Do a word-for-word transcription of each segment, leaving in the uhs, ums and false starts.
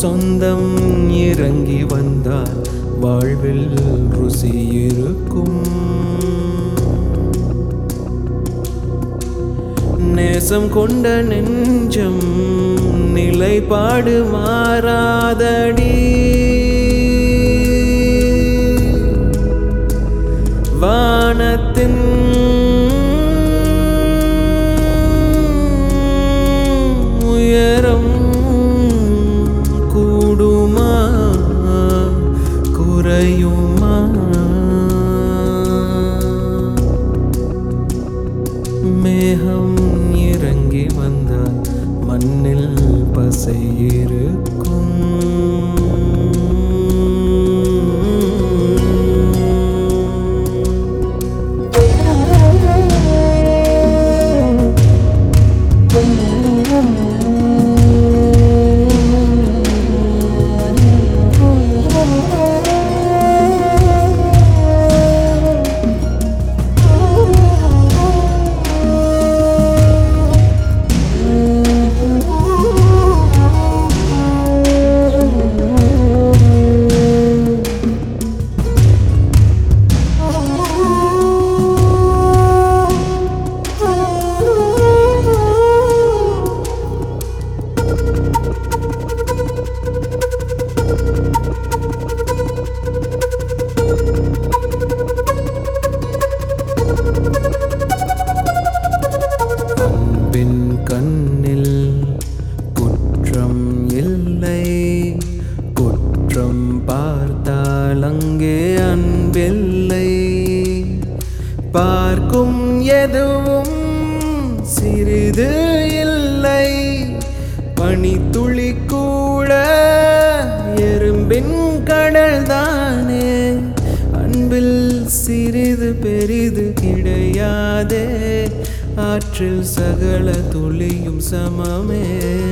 சொந்தம் இறங்கி வந்தால் வாழ்வில் ருசி இருக்கும். நேசம் கொண்ட நெஞ்சம் நிலைப்பாடு மாறாதடி. வானத்தின் உயரம் கூடுமா குறையுமா? மேகம் இறங்கி வந்தால் மண்ணில் பசை இருக்கும். அன்பின் கண்ணில் குற்றம் இல்லை, குற்றம் பார்த்தால் அங்கே அன்பில்லை. பார்க்கும் எதுவும் சிறிது இல்லை, பனித்துளி கூட எறும்பின் கடல் தானே. அன்பில் சிறிது பெரிது கிடையாதே, ஆற்றில் சகல துளியும் சமமே.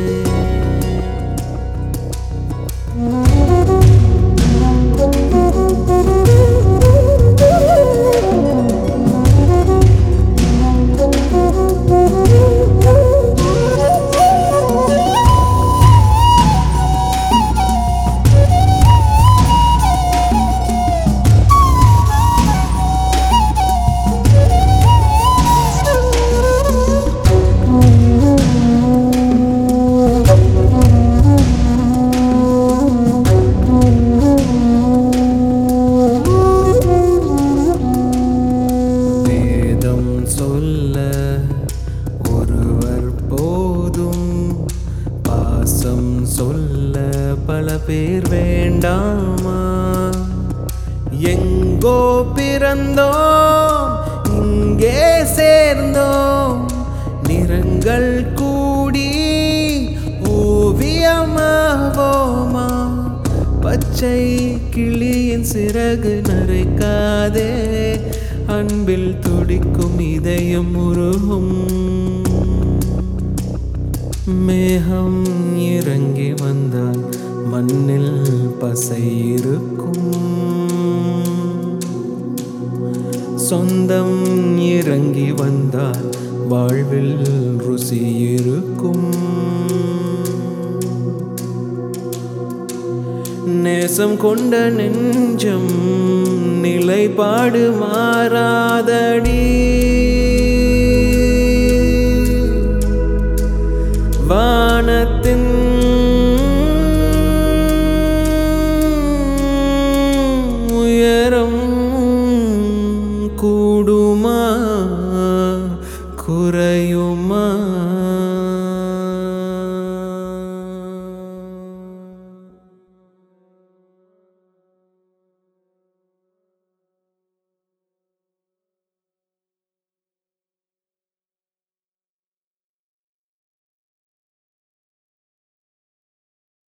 சொல்ல ஒருவர் போதும், பாசம் சொல்ல பல பேர் வேண்டாமா? எங்கோ பிறந்தோம் இங்கே சேர்ந்தோம், நிறங்கள் கூடி ஓவியமாவோமா? பச்சை கிளியின் சிறகு நரைக்காதே, அன்பில் துடிக்கும் இதயம் உருகும். மேகம் இறங்கி வந்தால் மண்ணில் பசை இருக்கும். சொந்தம் இறங்கி வந்தால் வாழ்வில் ருசி இருக்கும். நேசம் கொண்ட நெஞ்சம் நிலைப்பாடு மாறாதடி. வானத்தின்